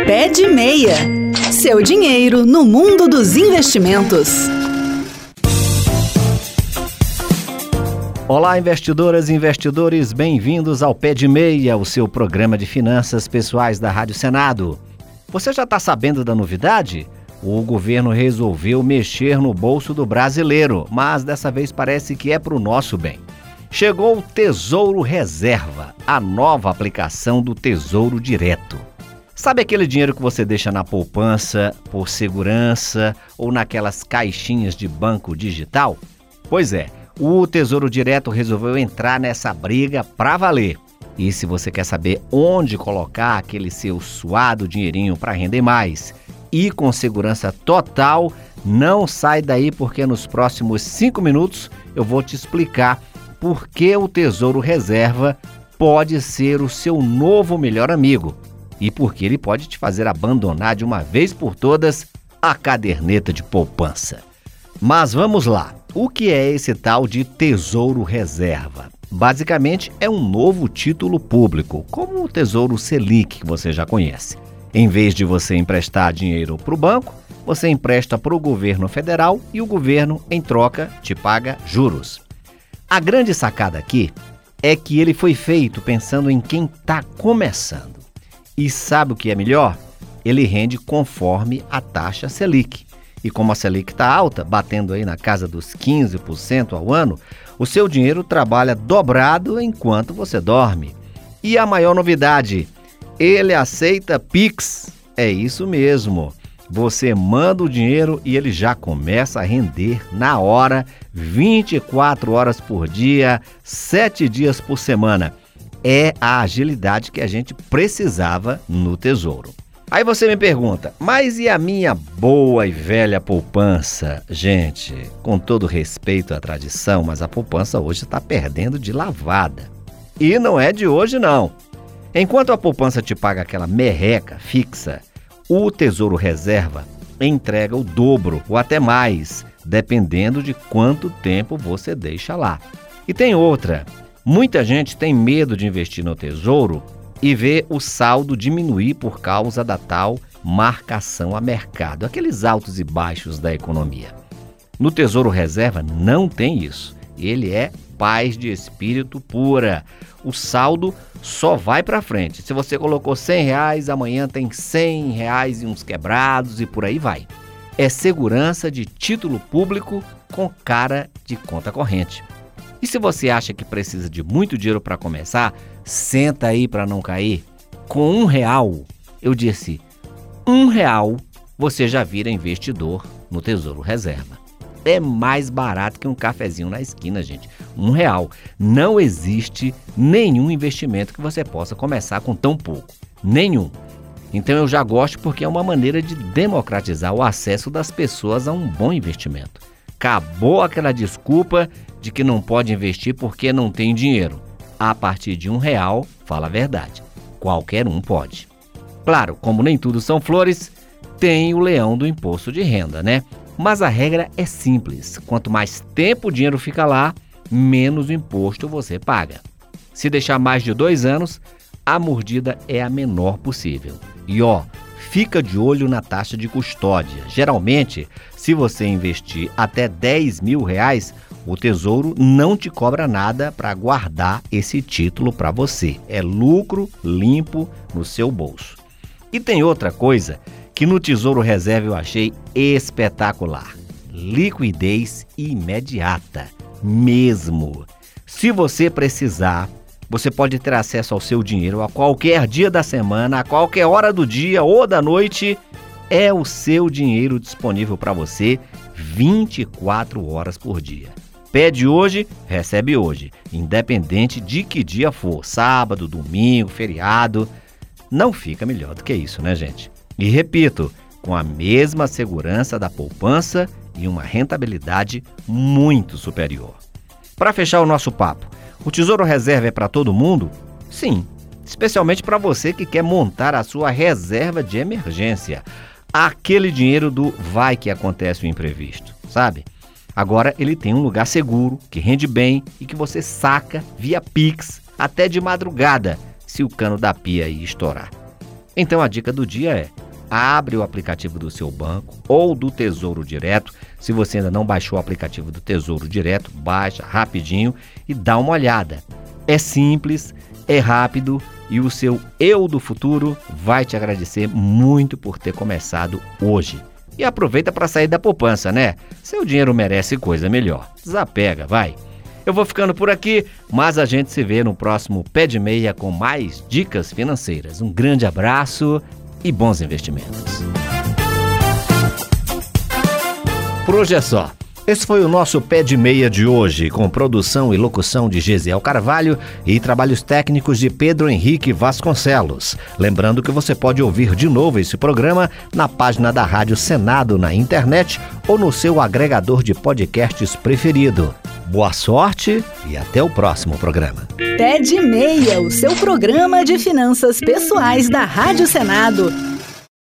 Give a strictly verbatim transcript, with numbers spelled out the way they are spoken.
Pé de Meia. Seu dinheiro no mundo dos investimentos. Olá, investidoras e investidores, bem-vindos ao Pé de Meia, o seu programa de finanças pessoais da Rádio Senado. Você já está sabendo da novidade? O governo resolveu mexer no bolso do brasileiro, mas dessa vez parece que é para o nosso bem. Chegou o Tesouro Reserva, a nova aplicação do Tesouro Direto. Sabe aquele dinheiro que você deixa na poupança por segurança ou naquelas caixinhas de banco digital? Pois é, o Tesouro Direto resolveu entrar nessa briga para valer. E se você quer saber onde colocar aquele seu suado dinheirinho para render mais e com segurança total, não sai daí porque nos próximos cinco minutos eu vou te explicar por que o Tesouro Reserva pode ser o seu novo melhor amigo e por que ele pode te fazer abandonar de uma vez por todas a caderneta de poupança. Mas vamos lá, o que é esse tal de Tesouro Reserva? Basicamente é um novo título público, como o Tesouro Selic que você já conhece. Em vez de você emprestar dinheiro para o banco, você empresta para o governo federal e o governo, em troca, te paga juros. A grande sacada aqui é que ele foi feito pensando em quem está começando. E sabe o que é melhor? Ele rende conforme a taxa Selic. E como a Selic está alta, batendo aí na casa dos quinze por cento ao ano, o seu dinheiro trabalha dobrado enquanto você dorme. E a maior novidade, ele aceita Pix. É isso mesmo. Você manda o dinheiro e ele já começa a render na hora, vinte e quatro horas por dia, sete dias por semana. É a agilidade que a gente precisava no Tesouro. Aí você me pergunta, mas e a minha boa e velha poupança? Gente, com todo respeito à tradição, mas a poupança hoje está perdendo de lavada. E não é de hoje não. Enquanto a poupança te paga aquela merreca fixa, o Tesouro Reserva entrega o dobro ou até mais, dependendo de quanto tempo você deixa lá. E tem outra, muita gente tem medo de investir no Tesouro e ver o saldo diminuir por causa da tal marcação a mercado, aqueles altos e baixos da economia. No Tesouro Reserva não tem isso, ele é paz de espírito pura. O saldo só vai para frente. Se você colocou cem reais, amanhã tem cem reais e uns quebrados e por aí vai. É segurança de título público com cara de conta corrente. E se você acha que precisa de muito dinheiro para começar, senta aí para não cair. Com um real, eu disse, um real você já vira investidor no Tesouro Reserva. É mais barato que um cafezinho na esquina, gente. Um real. Não existe nenhum investimento que você possa começar com tão pouco. Nenhum. Então eu já gosto porque é uma maneira de democratizar o acesso das pessoas a um bom investimento. Acabou aquela desculpa de que não pode investir porque não tem dinheiro. A partir de um real, fala a verdade. Qualquer um pode. Claro, como nem tudo são flores, tem o leão do imposto de renda, né? Mas a regra é simples. Quanto mais tempo o dinheiro fica lá, menos imposto você paga. Se deixar mais de dois anos, a mordida é a menor possível. E ó, fica de olho na taxa de custódia. Geralmente, se você investir até dez mil reais, o Tesouro não te cobra nada para guardar esse título para você. É lucro limpo no seu bolso. E tem outra coisa que no Tesouro Reserva eu achei espetacular. Liquidez imediata. Mesmo. Se você precisar, você pode ter acesso ao seu dinheiro a qualquer dia da semana, a qualquer hora do dia ou da noite. É o seu dinheiro disponível para você vinte e quatro horas por dia. Pede hoje, recebe hoje, independente de que dia for, sábado, domingo, feriado. Não fica melhor do que isso, né, gente? E repito, com a mesma segurança da poupança e uma rentabilidade muito superior. Para fechar o nosso papo, o Tesouro Reserva é para todo mundo? Sim, especialmente para você que quer montar a sua reserva de emergência. Aquele dinheiro do vai que acontece o imprevisto, sabe? Agora ele tem um lugar seguro, que rende bem e que você saca via Pix até de madrugada, se o cano da pia aí estourar. Então a dica do dia é: abre o aplicativo do seu banco ou do Tesouro Direto. Se você ainda não baixou o aplicativo do Tesouro Direto, baixa rapidinho e dá uma olhada. É simples, é rápido e o seu eu do futuro vai te agradecer muito por ter começado hoje. E aproveita para sair da poupança, né? Seu dinheiro merece coisa melhor. Desapega, vai! Eu vou ficando por aqui, mas a gente se vê no próximo Pé de Meia com mais dicas financeiras. Um grande abraço e bons investimentos. Por hoje é só. Esse foi o nosso Pé de Meia de hoje, com produção e locução de Gesiel Carvalho e trabalhos técnicos de Pedro Henrique Vasconcelos. Lembrando que você pode ouvir de novo esse programa na página da Rádio Senado na internet ou no seu agregador de podcasts preferido. Boa sorte e até o próximo programa. Pé de Meia, o seu programa de finanças pessoais da Rádio Senado.